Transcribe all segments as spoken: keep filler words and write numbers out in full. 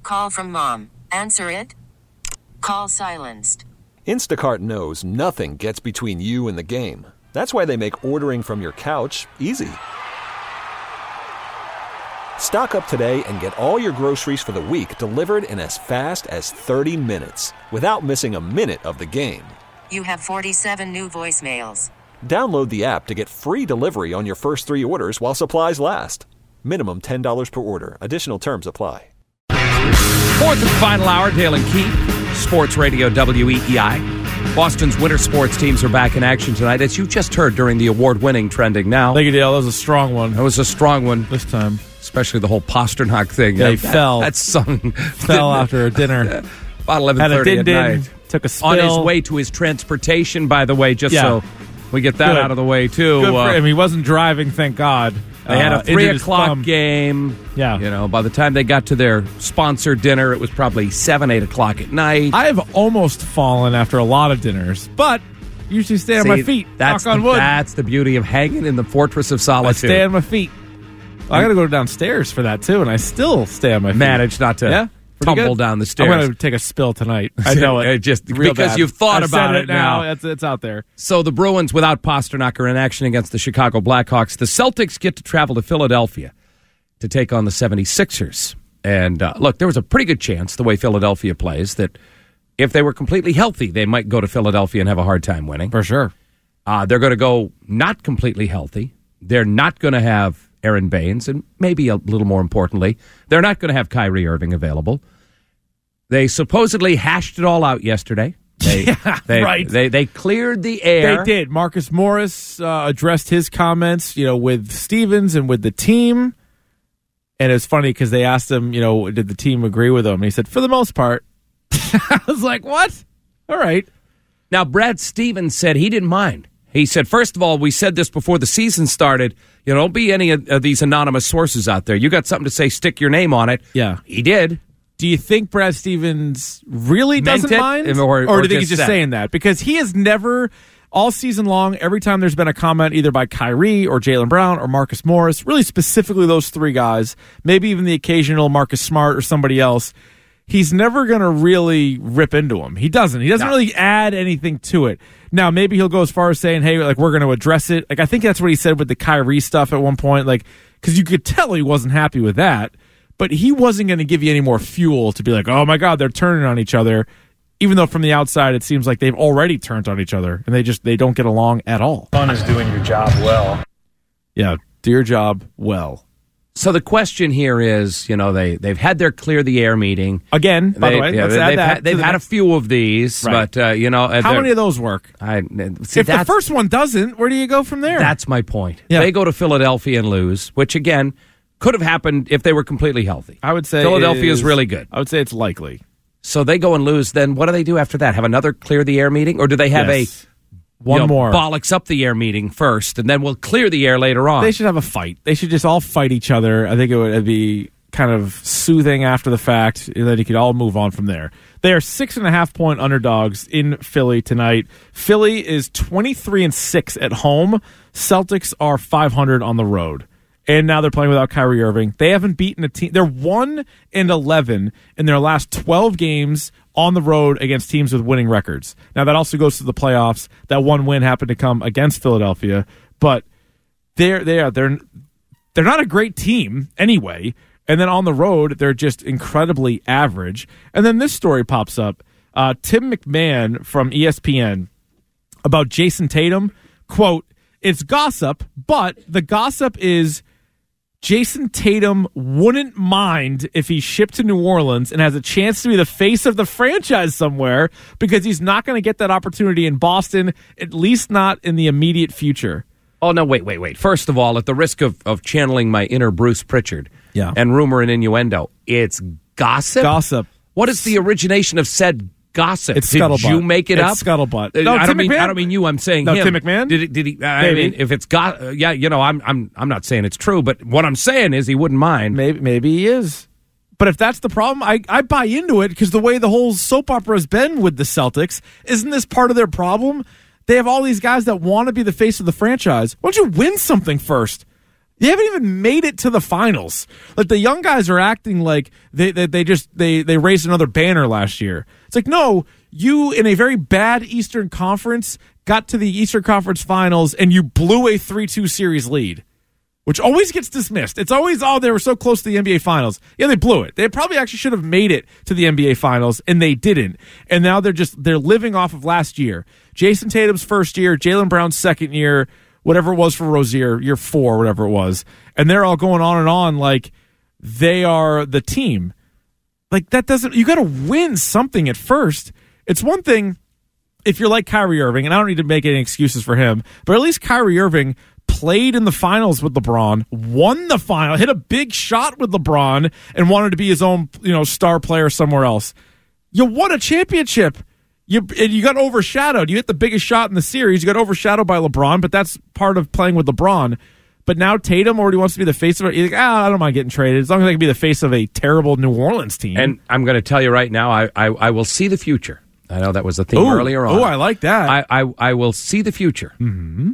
call from mom. Answer it. Call silenced. Instacart knows nothing gets between you and the game. That's why they make ordering from your couch easy. Stock up today and get all your groceries for the week delivered in as fast as thirty minutes without missing a minute of the game. You have forty-seven new voicemails. Download the app to get free delivery on your first three orders while supplies last. Minimum ten dollars per order. Additional terms apply. Fourth and final hour, Dale and Keith, Sports Radio W E E I. Boston's winter sports teams are back in action tonight, as you just heard during the award-winning Trending Now. Thank you, Dale. That was a strong one. That was a strong one. This time. Especially the whole Pasternak thing. Yeah, he that, fell. That song. Fell after a dinner. About eleven thirty at night. Took a spill. On his way to his transportation, by the way, just yeah. so we get that Good. out of the way, too. Good for uh, him. He wasn't driving, thank God. They had a uh, three his o'clock thumb. game. Yeah. You know, by the time they got to their sponsored dinner, it was probably seven, eight o'clock at night. I have almost fallen after a lot of dinners, but usually stay on See, my feet. That's knock on the, wood. That's the beauty of hanging in the fortress of solitude. I stay on my feet. I got to go downstairs for that, too, and I still stay on my feet. Manage not to yeah? tumble good. down the stairs. I'm going to take a spill tonight. I know it. Just Real because bad. you've thought I've about said it now. It's, it's out there. So the Bruins, without Pasternak, are in action against the Chicago Blackhawks. The Celtics get to travel to Philadelphia to take on the seventy-sixers. And uh, look, there was a pretty good chance, the way Philadelphia plays, that if they were completely healthy, they might go to Philadelphia and have a hard time winning. For sure. Uh, they're going to go not completely healthy. They're not going to have Aaron Baines, and maybe a little more importantly, they're not going to have Kyrie Irving available. They supposedly hashed it all out yesterday. They, yeah, they, right. They, they cleared the air. They did. Marcus Morris uh, addressed his comments, you know, with Stevens and with the team. And it's funny because they asked him, you know, did the team agree with him? And he said, for the most part. I was like, what? All right. Now, Brad Stevens said he didn't mind. He said, first of all, we said this before the season started. You know, don't be any of, of these anonymous sources out there. You got something to say, stick your name on it. Yeah. He did. Do you think Brad Stevens really Meant doesn't it? mind? Or, or, or do you think just he's just said? saying that? Because he has never, all season long, every time there's been a comment either by Kyrie or Jaylen Brown or Marcus Morris, really specifically those three guys, maybe even the occasional Marcus Smart or somebody else, he's never going to really rip into him. He doesn't. He doesn't No. really add anything to it. Now, maybe he'll go as far as saying, hey, like, we're going to address it. Like, I think that's what he said with the Kyrie stuff at one point, like, because you could tell he wasn't happy with that, but he wasn't going to give you any more fuel to be like, oh, my God, they're turning on each other, even though from the outside it seems like they've already turned on each other, and they just they don't get along at all. Fun is doing your job well. Yeah, do your job well. So the question here is, you know, they, they've had their clear the air meeting. Again, by They- the way, yeah, let's they've add that. had, they've to the had a next- few of these, Right. but, uh, you know. How many of those work? I, see, If the first one doesn't, where do you go from there? That's my point. Yeah. They go to Philadelphia and lose, which, again, could have happened if they were completely healthy. I would say Philadelphia is is really good. I would say it's likely. So they go and lose. Then what do they do after that? Have another clear the air meeting? Or do they have Yes. a One you know, more. bollocks up the air meeting first, and then we'll clear the air later on? They should have a fight. They should just all fight each other. I think it would be kind of soothing after the fact, and then you could all move on from there. They are six and a half point underdogs in Philly tonight. Philly is twenty-three and six at home. Celtics are five hundred on the road. And now they're playing without Kyrie Irving. They haven't beaten a team. They're one and eleven in their last twelve games on the road against teams with winning records. Now that also goes to the playoffs. That one win happened to come against Philadelphia, but they're they are they're they're not a great team anyway. And then on the road, they're just incredibly average. And then this story pops up. Uh, Tim McMahon from E S P N about Jason Tatum, quote, it's gossip, but the gossip is Jason Tatum wouldn't mind if he shipped to New Orleans and has a chance to be the face of the franchise somewhere because he's not going to get that opportunity in Boston, at least not in the immediate future. Oh, no, wait, wait, wait. First of all, at the risk of, of channeling my inner Bruce Pritchard Yeah. and rumor and innuendo, it's gossip? Gossip. What is the origination of said gossip? It's Did scuttlebutt. you make it It's up? scuttlebutt. Uh, No, I Tim don't mean McMahon. I don't mean you. I'm saying No, him. Tim McMahon? Did he? Did he? I Maybe. mean, if it's got, uh, yeah, you know, I'm I'm I'm not saying it's true, but what I'm saying is he wouldn't mind. Maybe maybe he is. But if that's the problem, I, I buy into it because the way the whole soap opera has been with the Celtics, isn't this part of their problem? They have all these guys that want to be the face of the franchise. Why don't you win something first? They haven't even made it to the finals. Like, the young guys are acting like they they, they just they they raised another banner last year. It's like, no, you in a very bad Eastern Conference got to the Eastern Conference Finals and you blew a three two series lead, which always gets dismissed. It's always, oh, they were so close to the N B A Finals. Yeah, they blew it. They probably actually should have made it to the N B A Finals, and they didn't. And now they're just they're living off of last year. Jason Tatum's first year, Jaylen Brown's second year, whatever it was for Rozier, year four, whatever it was. And they're all going on and on like they are the team. Like, that doesn't, you got to win something at first. It's one thing if you're like Kyrie Irving, and I don't need to make any excuses for him, but at least Kyrie Irving played in the finals with LeBron, won the final, hit a big shot with LeBron, and wanted to be his own, you know, star player somewhere else. You won a championship. You and you got overshadowed. You hit the biggest shot in the series. You got overshadowed by LeBron, but that's part of playing with LeBron. But now Tatum already wants to be the face of it. He's like, ah, I don't mind getting traded as long as I can be the face of a terrible New Orleans team. And I'm going to tell you right now, I, I I will see the future. I know that was a theme Ooh, earlier on. Oh, I like that. I I, I will see the future. Mm-hmm.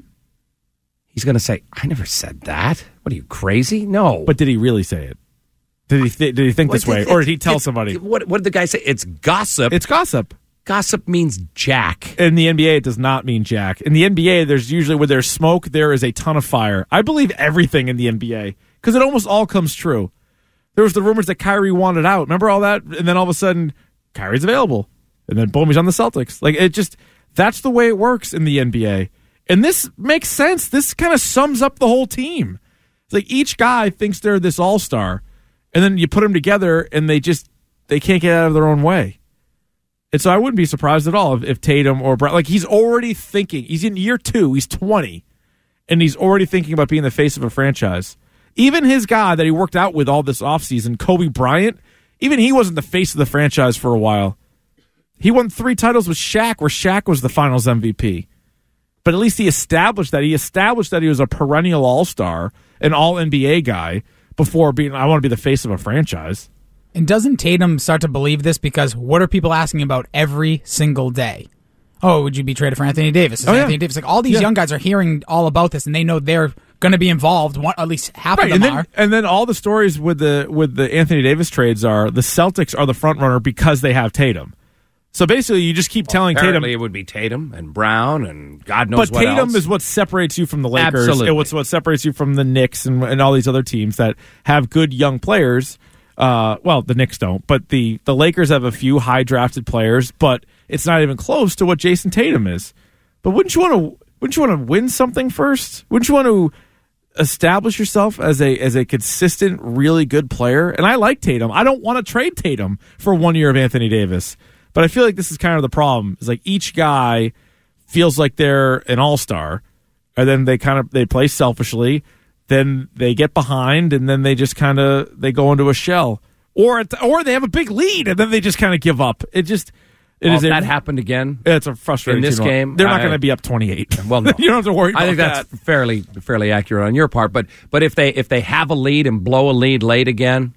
He's going to say, I never said that. What are you, crazy? No. But did he really say it? Did he th- did he think this Well, way, it- or did he it- tell it- somebody? What what did the guy say? It's gossip. It's gossip. Gossip means jack. In the N B A, it does not mean jack. In the N B A, there's usually where there's smoke, there is a ton of fire. I believe everything in the N B A because it almost all comes true. There was the rumors that Kyrie wanted out. Remember all that? And then all of a sudden, Kyrie's available. And then boom, he's on the Celtics. Like, it just, that's the way it works in the N B A. And this makes sense. This kind of sums up the whole team. It's like each guy thinks they're this all-star, and then you put them together, and they just, they can't get out of their own way. And so I wouldn't be surprised at all if, if Tatum or Brown, like, he's already thinking, he's in year two, he's twenty, and he's already thinking about being the face of a franchise. Even his guy that he worked out with all this offseason, Kobe Bryant, even he wasn't the face of the franchise for a while. He won three titles with Shaq, where Shaq was the finals M V P. But at least he established that. He established that he was a perennial all-star, an all-N B A guy, before being, I want to be the face of a franchise. And doesn't Tatum start to believe this? Because what are people asking about every single day? Oh, would you be traded for Anthony Davis? Is Oh, yeah. Anthony Davis? Like, all these Yeah. young guys are hearing all about this, and they know they're going to be involved. One, at least half Right, of them and then, are. and then all the stories with the with the Anthony Davis trades are the Celtics are the front runner because they have Tatum. So basically, you just keep telling Apparently, Tatum. it would be Tatum and Brown and God knows But what Tatum else. is what separates you from the Lakers. Absolutely. It's what separates you from the Knicks and, and all these other teams that have good young players. Uh, well, the Knicks don't, but the, the Lakers have a few high drafted players, but it's not even close to what Jason Tatum is. But wouldn't you want to? Wouldn't you want to win something first? Wouldn't you want to establish yourself as a as a consistent, really good player? And I like Tatum. I don't want to trade Tatum for one year of Anthony Davis. But I feel like this is kind of the problem. It's like each guy feels like they're an all-star, and then they kind of they play selfishly, then they get behind, and then they just kind of they go into a shell, or it, or they have a big lead, and then they just kind of give up. It just it well, is if a, that happened again. It's a frustrating in this team. game, They're not I- going to be up twenty-eight. Well, no. You don't have to worry about I think that. that's fairly fairly accurate on your part. But but if they if they have a lead and blow a lead late again,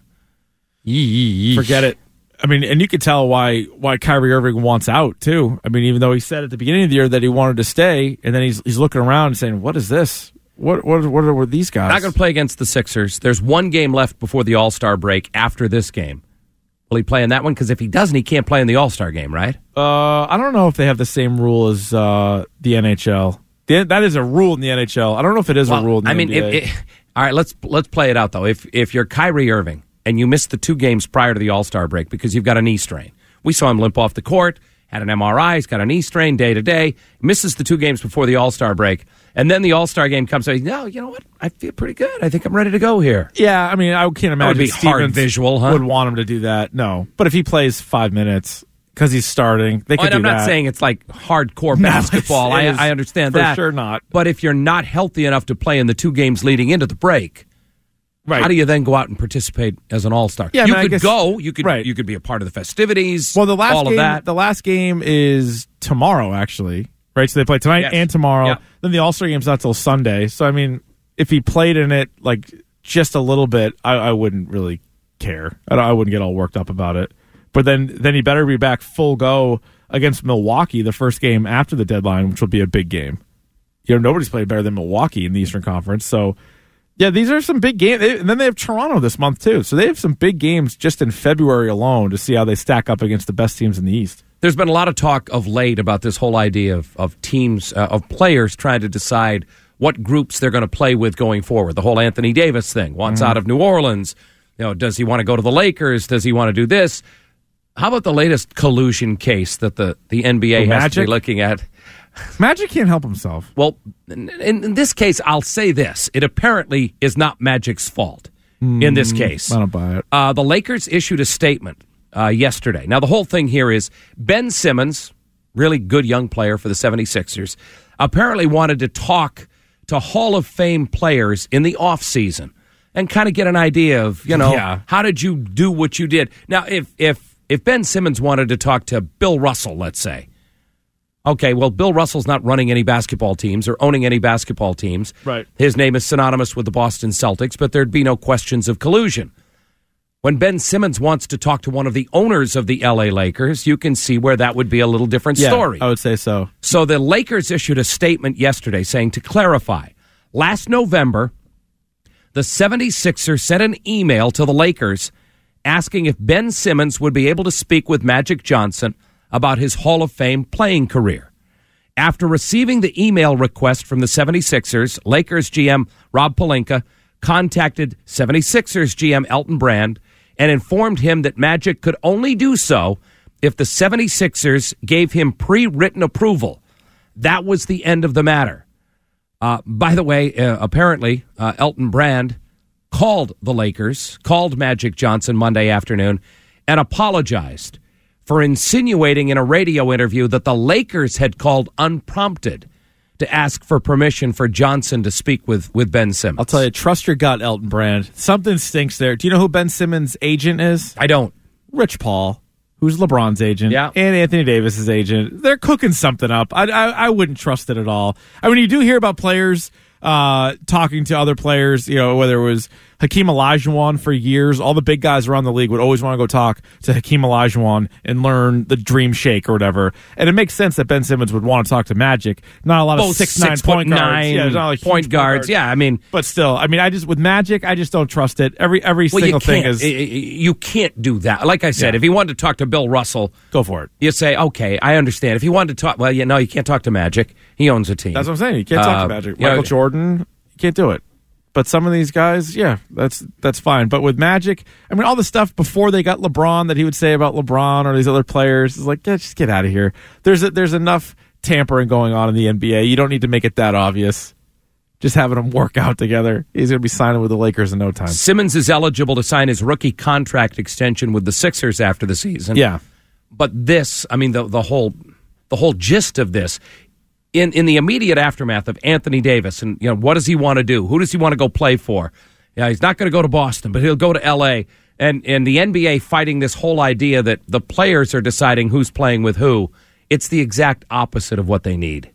yeesh. Forget it. I mean, and you could tell why why Kyrie Irving wants out too. I mean, even though he said at the beginning of the year that he wanted to stay, and then he's he's looking around and saying, "What is this? What what what are these guys?" Not going to play against the Sixers. There's one game left before the All-Star break after this game. Will he play in that one? Because if he doesn't, he can't play in the All-Star game, right? Uh, I don't know if they have the same rule as uh, the N H L. The, that is a rule in the N H L. I don't know if it is Well, a rule in the I mean, N B A. if, if, all right, let's let's play it out though. If if you're Kyrie Irving and you missed the two games prior to the All-Star break because you've got a knee strain, we saw him limp off the court, had an M R I, he's got a knee strain day to day, misses the two games before the All-Star break, and then the All-Star game comes. So, no, you know what? I feel pretty good. I think I'm ready to go here. Yeah, I mean, I can't imagine would be hard Stevens visual, huh? would want him to do that. No, but if he plays five minutes because he's starting, they Oh, could and do I'm not that. saying it's like hardcore No, basketball. it's- it I, is I understand for that. sure not. But if you're not healthy enough to play in the two games leading into the break, Right. how do you then go out and participate as an all-star? Yeah, I you mean, I could guess- go. You could. right. You could be a part of the festivities. Well, the last all game, of that. the last game is tomorrow, actually. Right, so they play tonight Yes. and tomorrow. Yep. Then the All Star game's not till Sunday. So I mean, if he played in it like just a little bit, I, I wouldn't really care. I, don't- I wouldn't get all worked up about it. But then, then he better be back full go against Milwaukee, the first game after the deadline, which will be a big game. You know, nobody's played better than Milwaukee in the Eastern Conference, so Yeah, these are some big games. And then they have Toronto this month, too. So they have some big games just in February alone to see how they stack up against the best teams in the East. There's been a lot of talk of late about this whole idea of, of teams, uh, of players trying to decide what groups they're going to play with going forward. The whole Anthony Davis thing, wants mm-hmm. out of New Orleans. You know, does he want to go to the Lakers? Does he want to do this? How about the latest collusion case that the, the N B A the has Magic? to be looking at? Magic can't help himself. Well, in, in this case, I'll say this. It apparently is not Magic's fault mm, in this case. I don't buy it. Uh, the Lakers issued a statement uh, yesterday. Now, the whole thing here is Ben Simmons, really good young player for the seventy-sixers, apparently wanted to talk to Hall of Fame players in the offseason and kind of get an idea of, you know, yeah. how did you do what you did? Now, if if if Ben Simmons wanted to talk to Bill Russell, let's say, okay, well, Bill Russell's not running any basketball teams or owning any basketball teams. Right. His name is synonymous with the Boston Celtics, but there'd be no questions of collusion. When Ben Simmons wants to talk to one of the owners of the L A Lakers, you can see where that would be a little different yeah, story. I would say so. So the Lakers issued a statement yesterday saying, to clarify, last November, the seventy-sixers sent an email to the Lakers asking if Ben Simmons would be able to speak with Magic Johnson about his Hall of Fame playing career. After receiving the email request from the seventy-sixers, Lakers G M Rob Pelinka contacted seventy-sixers G M Elton Brand and informed him that Magic could only do so if the seventy-sixers gave him pre-written approval. That was the end of the matter. Uh, by the way, uh, apparently, uh, Elton Brand called the Lakers, called Magic Johnson Monday afternoon, and apologized for insinuating in a radio interview that the Lakers had called unprompted to ask for permission for Johnson to speak with, with Ben Simmons. I'll tell you, trust your gut, Elton Brand. Something stinks there. Do you know who Ben Simmons' agent is? I don't. Rich Paul, who's LeBron's agent, yeah. and Anthony Davis's agent. They're cooking something up. I, I, I wouldn't trust it at all. I mean, you do hear about players uh, talking to other players, you know, whether it was Hakeem Olajuwon for years. All the big guys around the league would always want to go talk to Hakeem Olajuwon and learn the dream shake or whatever. And it makes sense that Ben Simmons would want to talk to Magic. Not a lot of Both six, six nine point nine guards. Yeah, not like point guards. guards. Yeah, I mean, but still, I mean, I just with Magic, I just don't trust it. Every every well, single you thing can't, is you can't do that. Like I said, Yeah. if he wanted to talk to Bill Russell, go for it. you say, okay, I understand. If he wanted to talk, well, yeah, no, you can't talk to Magic. He owns a team. That's what I'm saying. You can't talk Uh, to Magic. you know, Michael Jordan, you can't do it. But some of these guys, yeah, that's that's fine. But with Magic, I mean, all the stuff before they got LeBron that he would say about LeBron or these other players is like, yeah, just get out of here. There's a, there's enough tampering going on in the N B A. You don't need to make it that obvious. Just having them work out together. He's going to be signing with the Lakers in no time. Simmons is eligible to sign his rookie contract extension with the Sixers after the season. Yeah. But this, I mean, the the whole the whole gist of this, in in the immediate aftermath of Anthony Davis, and you know, what does he want to do? Who does he want to go play for? Yeah, he's not going to go to Boston, but he'll go to L A. And and the N B A fighting this whole idea that the players are deciding who's playing with who. It's the exact opposite of what they need.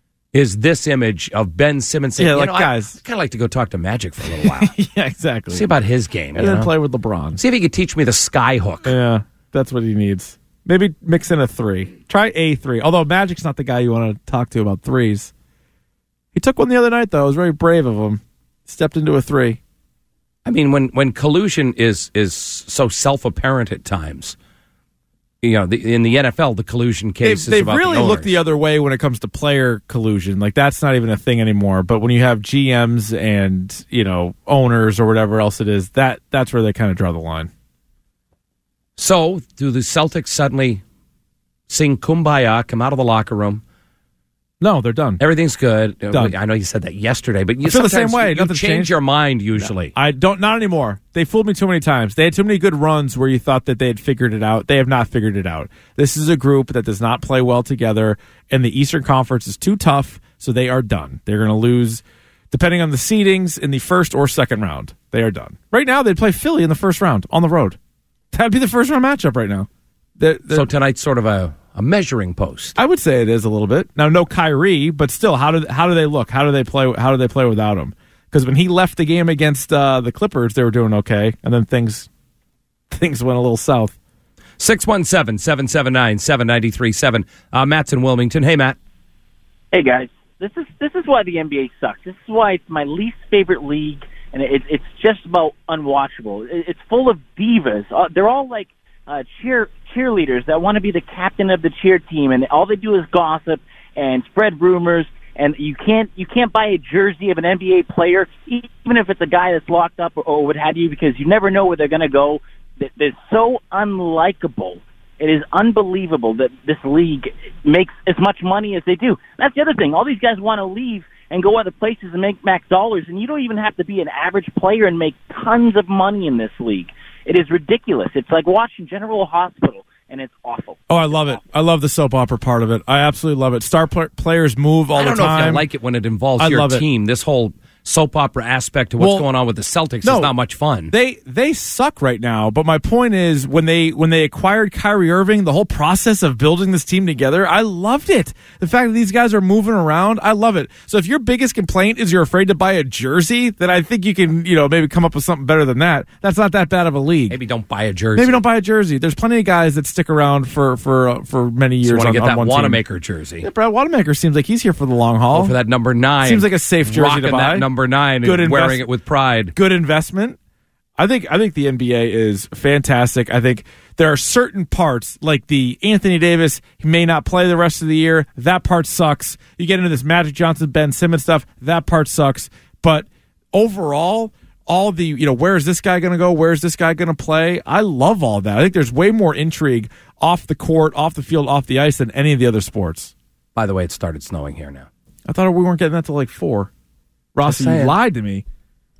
Is this image of Ben Simmons saying, Yeah, you like, know, guys- I, I kind of like to go talk to Magic for a little while. yeah, exactly. See about his game. and you then know? play with LeBron. See if he could teach me the sky hook. Yeah, that's what he needs. Maybe mix in a three. Try a three. Although Magic's not the guy you want to talk to about threes. He took one the other night, though. It was very brave of him. Stepped into a three. I mean, when, when collusion is is so self-apparent at times, you know, the, in the N F L, the collusion They've, case is they've about really the looked the other way when it comes to player collusion. Like, that's not even a thing anymore. But when you have G Ms and, you know, owners or whatever else it is, that that's where they kind of draw the line. So, do the Celtics suddenly sing Kumbaya, come out of the locker room? No, they're done. Everything's good. Done. I know you said that yesterday, but you I feel the sometimes same way. You, you Nothing's change changed. your mind usually. I don't, not anymore. They fooled me too many times. They had too many good runs where you thought that they had figured it out. They have not figured it out. This is a group that does not play well together, and the Eastern Conference is too tough, so they are done. They're going to lose, depending on the seedings, in the first or second round. They are done. Right now, they'd play Philly in the first round on the road. That'd be the first round matchup right now. They're, they're, So tonight's sort of a, a measuring post. I would say it is a little bit. Now, no Kyrie, but still, how do how do they look? How do they play? How do they play without him? Because when he left the game against uh, the Clippers, they were doing okay, and then things things went a little south. six one seven, seven seven nine, seven nine three seven. Uh, Matt's in Wilmington. Hey, Matt. Hey guys, this is this is why the N B A sucks. This is why it's my least favorite league and it, it's just about unwatchable. It, it's full of divas. Uh, they're all like uh, cheer cheerleaders that want to be the captain of the cheer team, and all they do is gossip and spread rumors. And you can't you can't buy a jersey of an N B A player, even if it's a guy that's locked up or, or what have you, because you never know where they're going to go. They're so unlikable. It is unbelievable that this league makes as much money as they do. That's the other thing. All these guys want to leave and go other places and make max dollars, and you don't even have to be an average player and make tons of money in this league. It is ridiculous. It's like watching General Hospital, and it's awful. Oh, I love it. I love the soap opera part of it. I absolutely love it. Star pl- players move all the time. I don't know if I like it when it involves I your love it. team. This whole soap opera aspect of what's Well, going on with the Celtics no, is not much fun. They they suck right now, but my point is when they when they acquired Kyrie Irving, the whole process of building this team together, I loved it. The fact that these guys are moving around, I love it. So if your biggest complaint is you're afraid to buy a jersey, then I think you can, you know, maybe come up with something better than that. That's not that bad of a league. Maybe don't buy a jersey. Maybe don't buy a jersey. There's plenty of guys that stick around for for uh, for many years. You want to on, get on that one Wanamaker team. jersey. Yeah, Brad Wanamaker seems like he's here for the long haul. Oh, for that number nine. Seems like a safe jersey Rocking to buy. that number nine Good and invest- wearing it with pride. Good investment. I think I think the N B A is fantastic. I think there are certain parts, like the Anthony Davis, he may not play the rest of the year. That part sucks. You get into this Magic Johnson, Ben Simmons stuff. That part sucks. But overall, all the, you know, where is this guy going to go? Where is this guy going to play? I love all that. I think there's way more intrigue off the court, off the field, off the ice than any of the other sports. By the way, it started snowing here now. I thought we weren't getting that till like four. Rossi, you lied to me.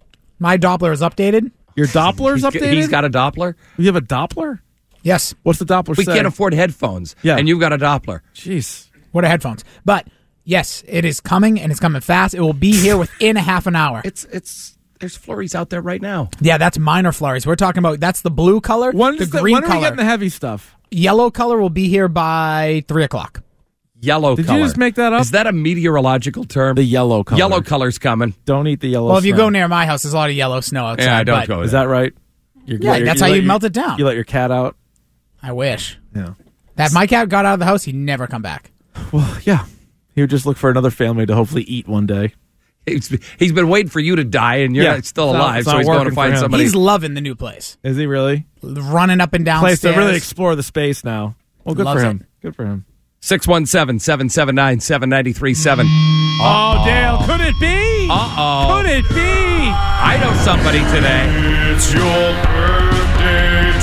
My Doppler is updated. Your Doppler's He's, updated? he's got a Doppler. You have a Doppler? Yes. What's the Doppler We say? can't afford headphones. Yeah. And you've got a Doppler. Jeez. What are headphones? But yes, it is coming, and it's coming fast. It will be here within a half an hour. It's it's there's flurries out there right now. Yeah, that's minor flurries. We're talking about that's the blue color, When, the is the, green when are we color. getting the heavy stuff? Yellow color will be here by three o'clock. Yellow Did color. you just make that up? Is that a meteorological term? The yellow color. Yellow color's coming. Don't eat the yellow Well, if you snow. go near my house, there's a lot of yellow snow outside. Yeah, I don't but go Is there. that right? You're, Yeah, you're- that's you how let you your- melt it down. You let your cat out? I wish. Yeah. That my cat got out of the house, he'd never come back. Well, yeah. He would just look for another family to hopefully eat one day. He's, he's been waiting for you to die, and you're Yeah, not still it's not- alive, it's so not he's going to working find for him. somebody. He's loving the new place. Is he really? Running up and down Place stairs. to really explore the space now. Well, good Loves for him. it. Good for him. six one seven, seven seven nine, seven nine three seven. Oh, Dale, could it be? Uh-oh. Could it be? I know somebody today. It's your birthday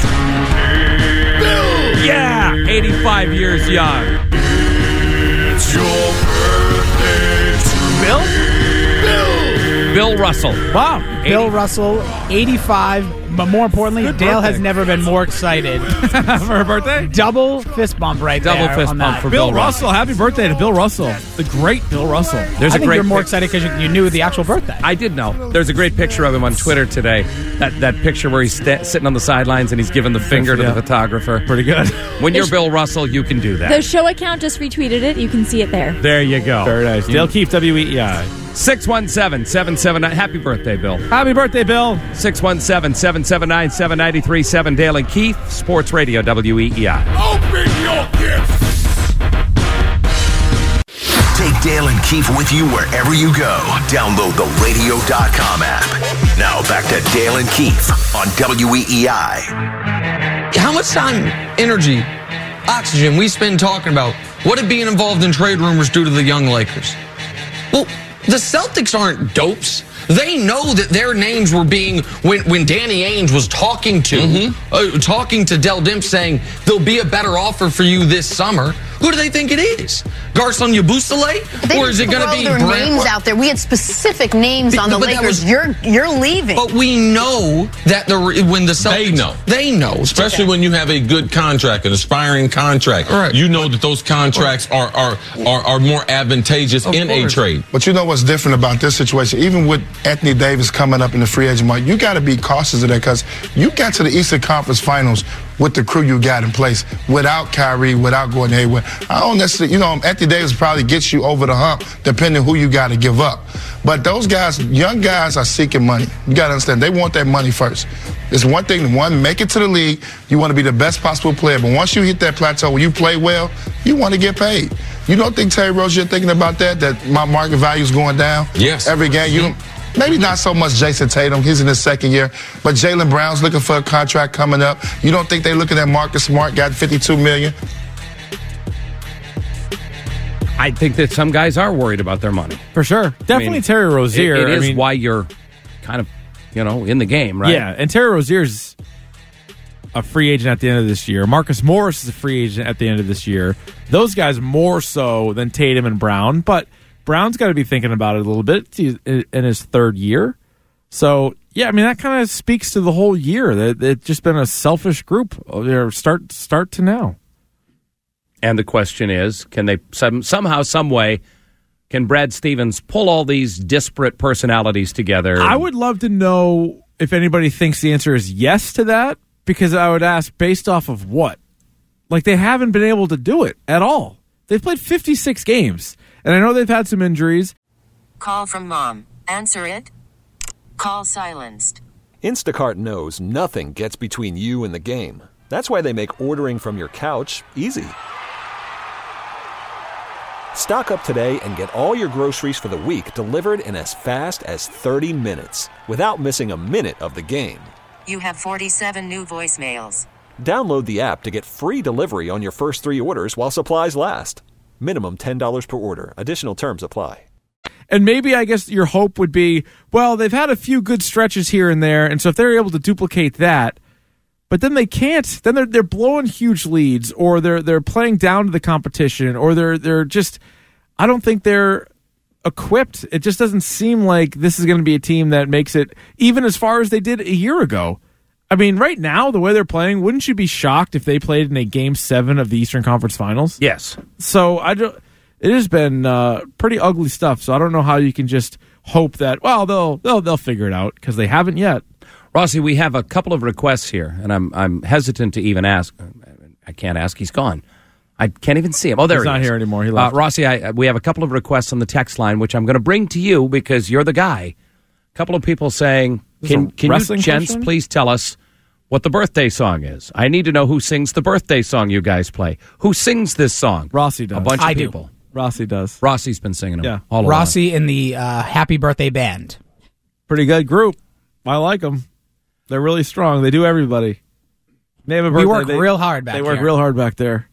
today. Bill! Yeah, eighty-five years young. It's your birthday today. Bill? Bill! Bill Russell. Wow. Bill Russell, eighty-five. But more importantly, Good Dale birthday. has never been more excited. For her birthday? Double fist bump right Double there. fist on bump that. for Bill Bill Russell. Happy birthday to Bill Russell. The great Bill Russell. There's I a think great you're more pic- excited because you, you knew the actual birthday. I did know. There's a great picture of him on Twitter today. That that picture where he's sta- sitting on the sidelines and he's giving the finger to Yeah. the photographer. Pretty good. When you're Bill Russell, you can do that. The show account just retweeted it. You can see it there. There you go. Very nice. Dale Keefe, W E E I. six one seven, seven seven nine. Happy birthday, Bill. Happy birthday, Bill. six one seven, seven seven nine, seven nine three seven. Dale and Keith, Sports Radio, W E E I. Open your gifts. Take Dale and Keefe with you wherever you go. Download the radio dot com app. Now back to Dale and Keefe on W E E I. How much time, energy, oxygen we spend talking about what if being involved in trade rumors due to the young Lakers? Well, the Celtics aren't dopes. They know that their names were being, when, when Danny Ainge was talking to, mm-hmm. uh, talking to Dell Demps saying, there'll be a better offer for you this summer. Who do they think it is? Garson Yabusele? Or is it going to be their Brent? names out there? We had specific names on the But that Lakers. was- you're you're leaving. But we know that the when the Celtics... They know. They know. Especially when you have a good contract, an aspiring contract. Right. You know that those contracts are are, are, are more advantageous Of in course. a trade. But you know what's different about this situation? Even with Anthony Davis coming up in the free agent market, you got to be cautious of that because you got to the Eastern Conference Finals with the crew you got in place without Kyrie, without Gordon Hayward. I don't necessarily, you know, Anthony Davis probably gets you over the hump depending who you got to give up. But those guys, young guys are seeking money. You got to understand, they want that money first. It's one thing, one, make it to the league. You want to be the best possible player. But once you hit that plateau where you play well, you want to get paid. You don't think Terry Rozier thinking about that, that my market value is going down? Yes. Every game, you don't. Maybe not so much Jason Tatum. He's in his second year. But Jaylen Brown's looking for a contract coming up. You don't think they're looking at Marcus Smart, got fifty-two million dollars? I think that some guys are worried about their money. For sure. Definitely I mean, Terry Rozier. It, it is I mean, why you're kind of, you know, in the game, right? Yeah, and Terry Rozier's a free agent at the end of this year. Marcus Morris is a free agent at the end of this year. Those guys more so than Tatum and Brown, but Brown's got to be thinking about it a little bit. He's in his third year. So, yeah, I mean, that kind of speaks to the whole year. That it's just been a selfish group start start to now. And the question is, can they some, somehow, some way, can Brad Stevens pull all these disparate personalities together? I would love to know if anybody thinks the answer is yes to that, because I would ask based off of what? Like, they haven't been able to do it at all. They've played fifty-six games, and I know they've had some injuries. Call from mom. Answer it. Call silenced. Instacart knows nothing gets between you and the game. That's why they make ordering from your couch easy. Stock up today and get all your groceries for the week delivered in as fast as thirty minutes without missing a minute of the game. You have forty-seven new voicemails. Download the app to get free delivery on your first three orders while supplies last. Minimum ten dollars per order. Additional terms apply. And maybe, I guess, your hope would be, well, they've had a few good stretches here and there, and so if they're able to duplicate that, but then they can't. Then they're they're blowing huge leads, or they're they're playing down to the competition, or they're they're just. I don't think they're equipped. It just doesn't seem like this is going to be a team that makes it even as far as they did a year ago. I mean, right now, the way they're playing, wouldn't you be shocked if they played in a Game Seven of the Eastern Conference Finals? Yes. So I don't. It has been uh, pretty ugly stuff. So I don't know how you can just hope that well they'll they'll they'll figure it out, because they haven't yet. Rossi, we have a couple of requests here, and I'm I'm hesitant to even ask. I can't ask. He's gone. I can't even see him. Oh, there He's he not is. here anymore. He left. Uh, Rossi, I, we have a couple of requests on the text line, which I'm going to bring to you because you're the guy. A couple of people saying, can, can you gents question? please tell us what the birthday song is? I need to know who sings the birthday song you guys play. Who sings this song? Rossi does. A bunch I of do. people. Rossi does. Rossi's been singing them Yeah. all along. Rossi in the uh, Happy Birthday Band. Pretty good group. I like them. They're really strong. They do everybody. Name a birthday. We work they, real hard back They work here. real hard back there.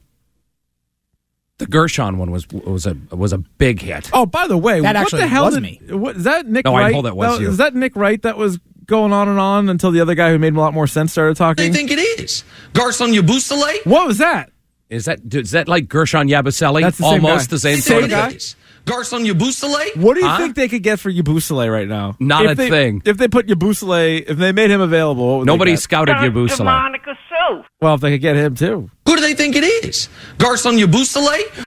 The Gershon one was was a was a big hit. Oh, by the way, That what actually the hell was did, me. What, is that Nick No, I Wright? told that was you. Is that Nick Wright that was going on and on until the other guy who made a lot more sense started They talking? think it is. Garson Yabusele? What was that? Is that is that like Gershon Yabusele? That's the same Almost guy. the same Same sort of guy? thing? Garson Yabusele? What do you Huh? think they could get for Yabusele right now? Not if a they, thing. If they put Yabusele, if they made him available, what would Nobody they get? scouted Yabusele. Monica Sue. Well, if they could get him too. Who do they think it is? Garson Yabusele?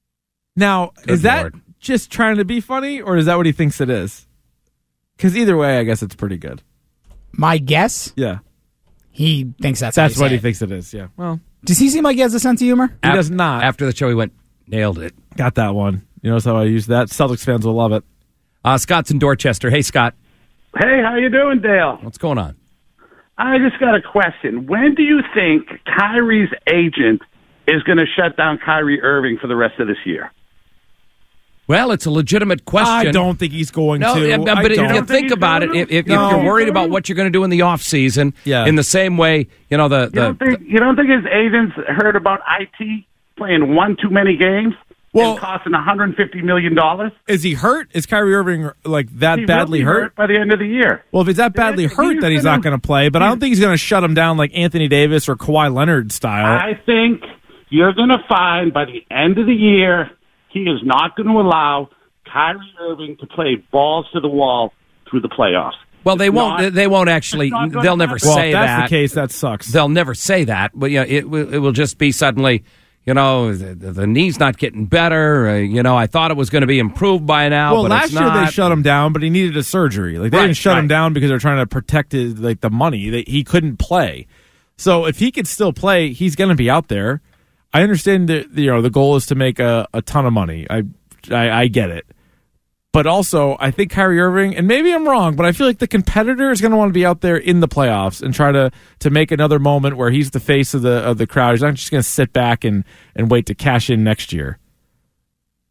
Now, Good is that Lord. just trying to be funny, or is that what he thinks it is? Because either way, I guess it's pretty good. My guess, Yeah, he thinks that's that's what what he he said. thinks it is. Yeah. Well, Does he seem like he has a sense of humor? he Af- does not. After the show, he went, nailed it. Got that one. You notice how I use that? Celtics fans will love it. Uh, Scott's in Dorchester. Hey, Scott. Hey, how you doing, Dale? What's going on? I just got a question. When do you think Kyrie's agent is going to shut down Kyrie Irving for the rest of this year? Well, it's a legitimate question. I don't think he's going No, to. yeah, but I if don't. you think think he's about it, gonna? if, if, No. if you're worried about what you're going to do in the off season, Yeah. in the same way, you know the, You the, don't think you don't think his agents heard about I T playing one too many games Well- and costing one hundred fifty million dollars? Is he hurt? Is Kyrie Irving like that He will badly be hurt? by the end of the year. Well, if he's that badly He's hurt, then he's gonna- not going to play. But I don't think he's going to shut him down like Anthony Davis or Kawhi Leonard style. I think you're going to find by the end of the year he is not going to allow Kyrie Irving to play balls to the wall through the playoffs. well, they It's won't. not- they won't actually. it's not gonna They'll never happen. well, say if that's that. the case, that sucks. They'll never say that. But you know, it will. It will just be suddenly. You know, the, the knee's not getting better. Uh, you know, I thought it was going to be improved by now. well, but last it's year not. they shut him down, but he needed a surgery. Like they Right, didn't shut him right. down because they're trying to protect his like the money. They, he couldn't play. So if he could still play, he's going to be out there. I understand that you know the goal is to make a, a ton of money. I, I I get it. But also, I think Kyrie Irving, and maybe I'm wrong, but I feel like the competitor is going to want to be out there in the playoffs and try to, to make another moment where he's the face of the of the crowd. He's not just going to sit back and, and wait to cash in next year.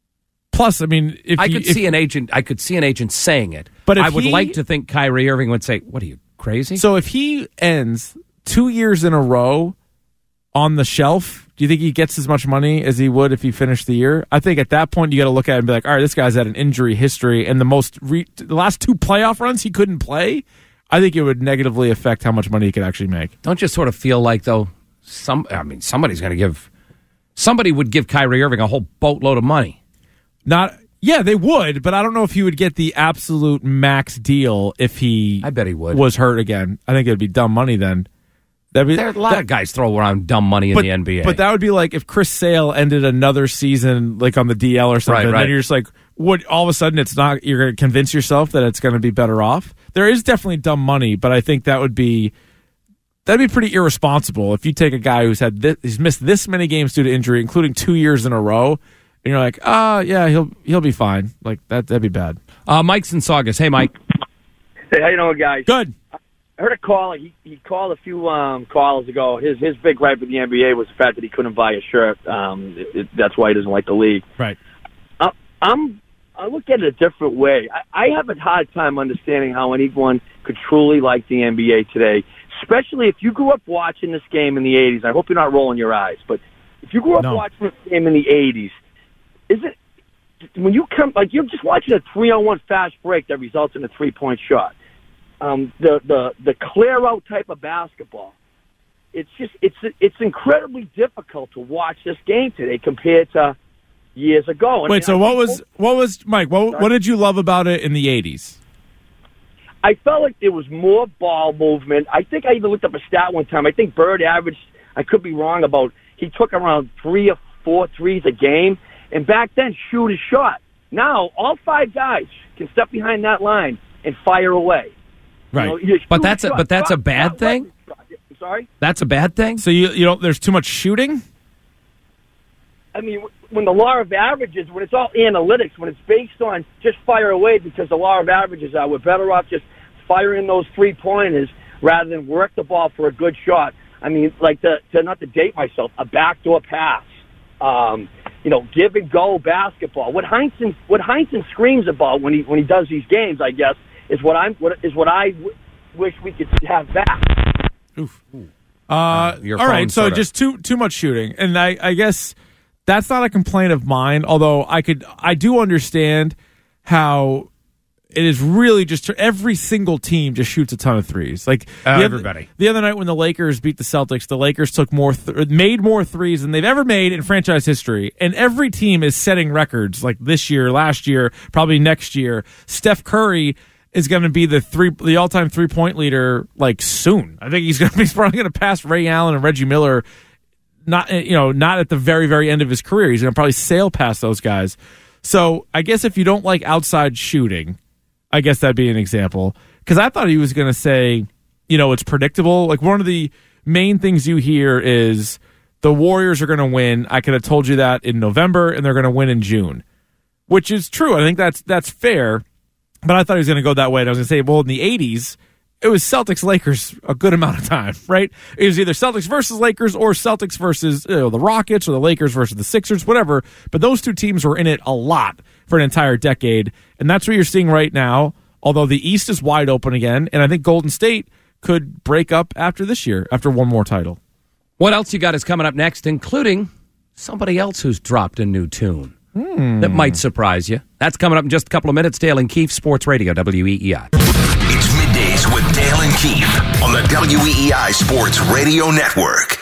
Plus, I mean, if I you, could if, see an agent, I could see an agent saying it, But if I would he- like to think Kyrie Irving would say, "What are you crazy?" So if he ends two years in a row on the shelf, do you think he gets as much money as he would if he finished the year? I think at that point you got to look at it and be like, all right, this guy's had an injury history, and the most re- the last two playoff runs he couldn't play. I think it would negatively affect how much money he could actually make. Don't you sort of feel like though some? I mean, somebody's going to give. Somebody would give Kyrie Irving a whole boatload of money. Not. Yeah, they would, but I don't know if he would get the absolute max deal if he. I bet he would. Was hurt again. I think it would be dumb money then. That'd be, There are a lot that, of guys throw around dumb money in but, the N B A. But that would be like if Chris Sale ended another season like on the D L or something. Right, right. Then you're just like, what? All of a sudden, it's not. You're going to convince yourself that it's going to be better off. There is definitely dumb money, but I think that would be that'd be pretty irresponsible if you take a guy who's had this, he's missed this many games due to injury, including two years in a row, and you're like, ah, oh, yeah, he'll he'll be fine. Like that, that'd be bad. Uh, Mike's in Saugus. Hey, Mike. Hey, how you doing, guys? Good. I heard a caller. He, he called a few um, callers ago. His his big gripe with the N B A was the fact that he couldn't buy a shirt. Um, it, it, that's why he doesn't like the league. Right. Uh, I'm I look at it a different way. I, I have a hard time understanding how anyone could truly like the N B A today, especially if you grew up watching this game in the eighties. I hope you're not rolling your eyes, but if you grew up No. watching this game in the eighties, is it when you come like you're just watching a three-on-one fast break that results in a three-point shot? Um, the the the clear out type of basketball. It's just it's it's incredibly difficult to watch this game today compared to years ago. And Wait, so I what think- was what was Mike? What what did you love about it in the eighties? I felt like there was more ball movement. I think I even looked up a stat one time. I think Bird averaged, I could be wrong about, he took around three or four threes a game. And back then, shoot his shot. Now, all five guys can step behind that line and fire away. Right. You know, you But shoot that's a shot, but that's a shot, bad shot, thing. shot. I'm sorry? That's a bad thing. So you you don't there's too much shooting? I mean, when the law of averages, when it's all analytics, when it's based on just fire away because the law of averages are, we're better off just firing those three-pointers rather than work the ball for a good shot. I mean, like, to, to not to date myself, a backdoor pass, um, you know, give and go basketball. What Heinsohn, what Heinsohn screams about when he when he does these games, I guess, is what I'm what is what I w- wish we could have back. Oof. Uh, your all phone right, so sorta- just too too much shooting, and I, I guess that's not a complaint of mine. Although I could, I do understand how it is really just every single team just shoots a ton of threes. Like Uh, the everybody. Other, the other night when the Lakers beat the Celtics, the Lakers took more, th- made more threes than they've ever made in franchise history, and every team is setting records. Like this year, last year, probably next year. Steph Curry is going to be the three, the all-time three-point leader like soon. I think he's going to be he's probably going to pass Ray Allen and Reggie Miller. Not you know not at the very very end of his career. He's going to probably sail past those guys. So I guess if you don't like outside shooting, I guess that'd be an example. Because I thought he was going to say, you know, it's predictable. Like one of the main things you hear is the Warriors are going to win. I could have told you that in November, and they're going to win in June, which is true. I think that's that's fair. But I thought he was going to go that way. And I was going to say, well, in the eighties, it was Celtics Lakers a good amount of time, right? It was either Celtics versus Lakers or Celtics versus you know, the Rockets or the Lakers versus the Sixers, whatever. But those two teams were in it a lot for an entire decade. And that's what you're seeing right now, although the East is wide open again. And I think Golden State could break up after this year, after one more title. What else you got is coming up next, including somebody else who's dropped a new tune Hmm. that might surprise you. That's coming up in just a couple of minutes. Dale and Keefe, Sports Radio, W E E I. It's Middays with Dale and Keefe on the W E E I Sports Radio Network.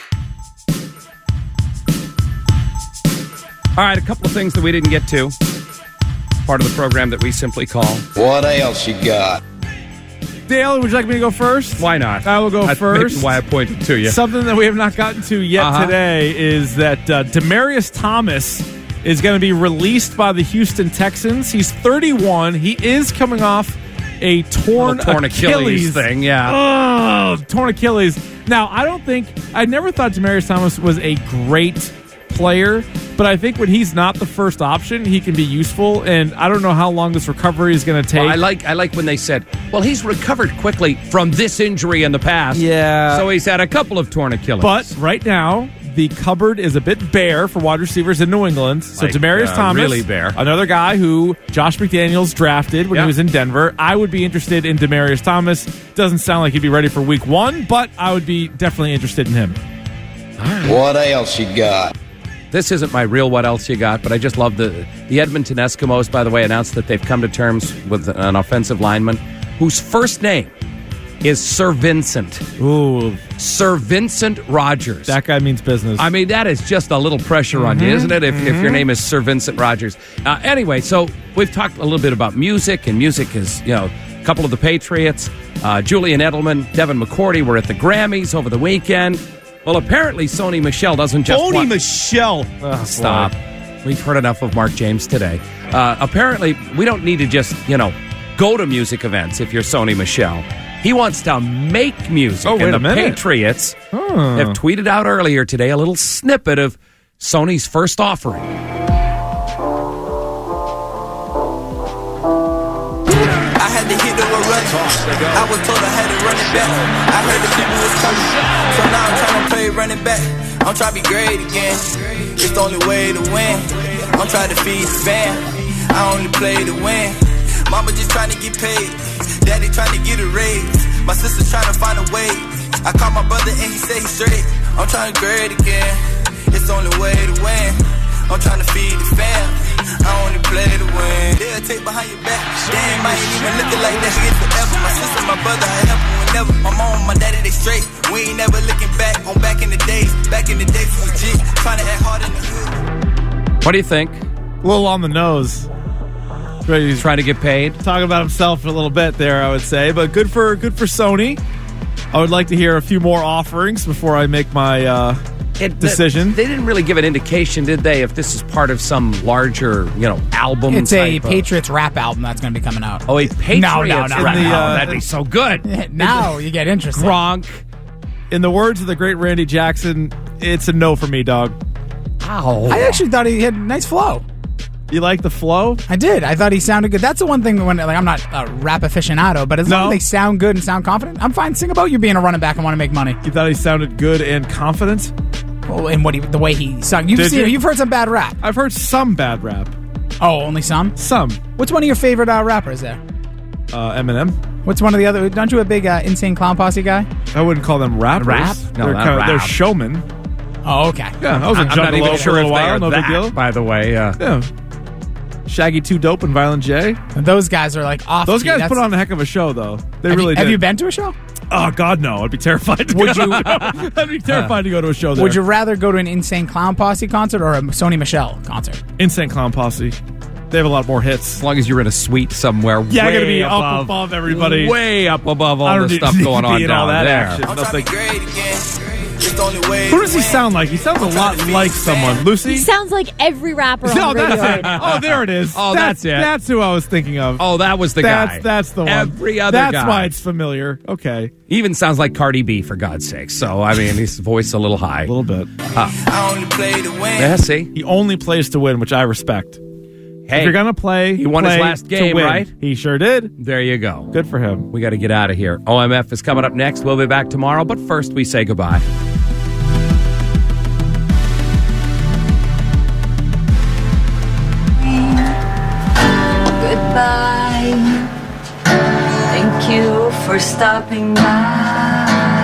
All right, a couple of things that we didn't get to. Part of the program that we simply call What else you got? Dale, would you like me to go first? Why Not? I will go That's first. maybe why I pointed to you. Something that we have not gotten to yet Uh-huh. today is that uh, Demaryius Thomas is going to be released by the Houston Texans. He's thirty-one. He is coming off a torn, Little torn Achilles thing, yeah. Oh, torn Achilles. Now, I don't think, I never thought Demaryius Thomas was a great player, but I think when he's not the first option, he can be useful, and I don't know how long this recovery is going to take. Well, I like I like when they said, well, he's recovered quickly from this injury in the past. Yeah. So he's had a couple of torn Achilles. But right now, the cupboard is a bit bare for wide receivers in New England. So Like, Demaryius uh, Thomas, really bare. another guy who Josh McDaniels drafted when Yeah. he was in Denver. I would be interested in Demaryius Thomas. Doesn't sound like he'd be ready for week one, but I would be definitely interested in him. What else you got? This isn't my real what else you got, but I just love the the Edmonton Eskimos, by the way, announced that they've come to terms with an offensive lineman whose first name is Sir Vincent. Ooh. Sir Vincent Rogers. That guy means business. I mean, that is just a little pressure on you, isn't it, if, if your name is Sir Vincent Rogers? Uh, anyway, so we've talked a little bit about music, and music is, you know, a couple of the Patriots, uh, Julian Edelman, Devin McCourty were at the Grammys over the weekend. Well, apparently Sony Michel doesn't just Sony want... Michel. Oh, stop. Boy. We've heard enough of Mark James today. Uh, apparently, we don't need to just, you know, go to music events if you're Sony Michel. He wants to make music. Oh, wait and the a minute. Patriots Huh. have tweeted out earlier today a little snippet of Sony's first offering. I had to hit the road running. I was told I had to run it back. I heard the people was coming. So now I'm trying to play running back. I'm trying to be great again. It's the only way to win. I'm trying to feed the fam. I only play to win. Mama just trying to get paid. Daddy trying to get a raise. My sister trying to find a way. I called my brother and he said he's straight. I'm trying to grade again. It's the only way to win. I'm trying to feed the fam. I only play to win. They'll take behind your back. Damn, I ain't even looking like that shit forever. My sister, my brother, I help them whenever. My mom, my daddy, they straight. We ain't never looking back on back in the days. Back in the days, we legit. Trying to act hard in the hood. What do you think? A little on the nose. He's trying to get paid. Talking about himself for a little bit there, I would say, but good for good for Sony. I would like to hear a few more offerings before I make my uh, It, decision. They didn't really give an indication, did they, if this is part of some larger, you know, album? It's a type of- Patriots rap album that's going to be coming out. Oh, a Patriots No, no, no. rap In the, album. uh, That'd be so good. Now you get interested. Gronk. In the words of the great Randy Jackson, it's a no for me, dog. Ow. I actually thought he had a nice flow. You like the flow? I did. I thought he sounded good. That's the one thing when like I'm not a rap aficionado, but as long No. as they sound good and sound confident, I'm fine. Sing about you being a running back and want to make money. You thought he sounded good and confident? Well, and what he, the way he sung. You've Did seen, you? you've heard some bad rap. I've heard some bad rap. Oh, only some. Some. What's one of your favorite uh, rappers there? Uh, Eminem. What's one of the other? Aren't you a big uh, Insane Clown Posse guy? I wouldn't call them rappers. Rap? No, they're not kinda- rap. They're showmen. Oh, okay. Yeah, I was a I'm not juggalo even for sure a if little they while. are No that, big deal. by the way. Uh, Yeah. Shaggy Two Dope and Violent J. And those guys are like off. Those key. guys That's- put on a heck of a show, though. They have really you, did. Have you been to a show? Oh, God, no. I'd be terrified to Would go. you- I'd be terrified to go to a show there. Would you rather go to an Insane Clown Posse concert or a Sony Michel concert? Insane Clown Posse. They have a lot more hits. As long as you're in a suite somewhere, Yeah, I way gotta be above, up above everybody. way up above I all don't the need stuff to going be on in all down that there. action. I'm trying to be great again. It's the only way. Who does he sound like? He sounds a lot like someone. Lucy? He sounds like every rapper on No, the radio that's right it. now. Oh, there it is. Oh, that's it. That's who I was thinking of. Oh, that was the that's, guy. That's the one. Every other that's guy. That's why it's familiar. Okay. He even sounds like Cardi B, for God's sake. So, I mean, his voice a little high. A little bit. Uh, I only play to win. yeah, see? He only plays to win, which I respect. Hey, if you're going to play, he won his play last to game, win. right? He sure did. There you go. Good for him. We got to get out of here. O M F is coming up next. We'll be back tomorrow, but first we say goodbye. Goodbye. Thank you for stopping by.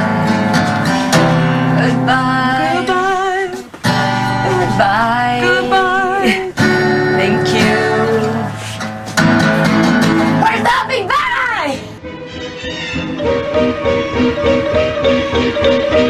Goodbye. Goodbye. Goodbye. Goodbye. Thank you. For stopping by.